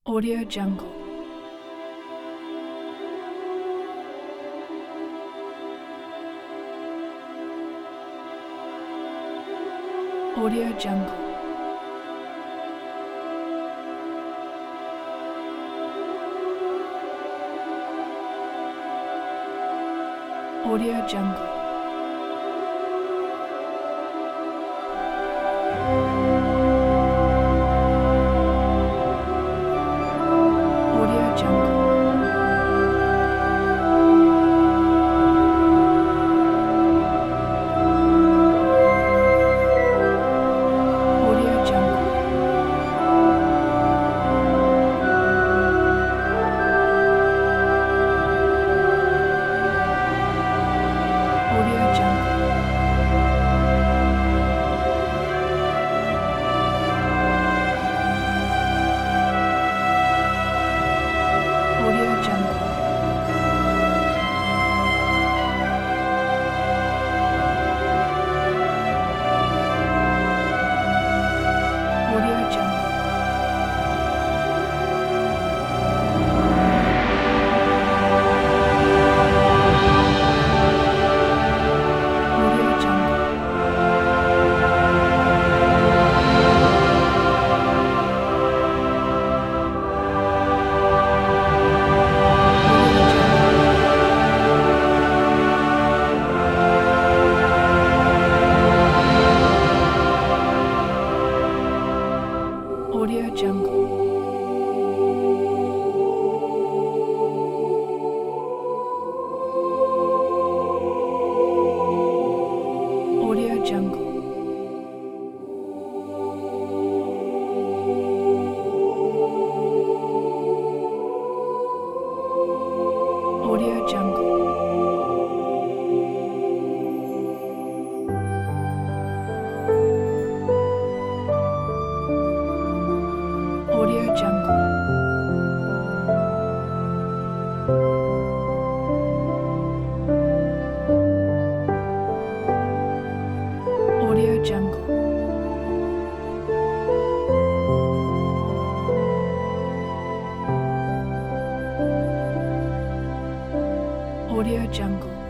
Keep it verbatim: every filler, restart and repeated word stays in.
Audio Jungle. Audio Jungle. Audio Jungle. Audio Jungle. Audio Jungle. Audio Jungle. Audio Jungle. Audio Jungle. Audio Jungle. Audio Jungle. Audio Jungle. Audio Jungle. Audio Jungle. Audio Jungle. Audio Jungle.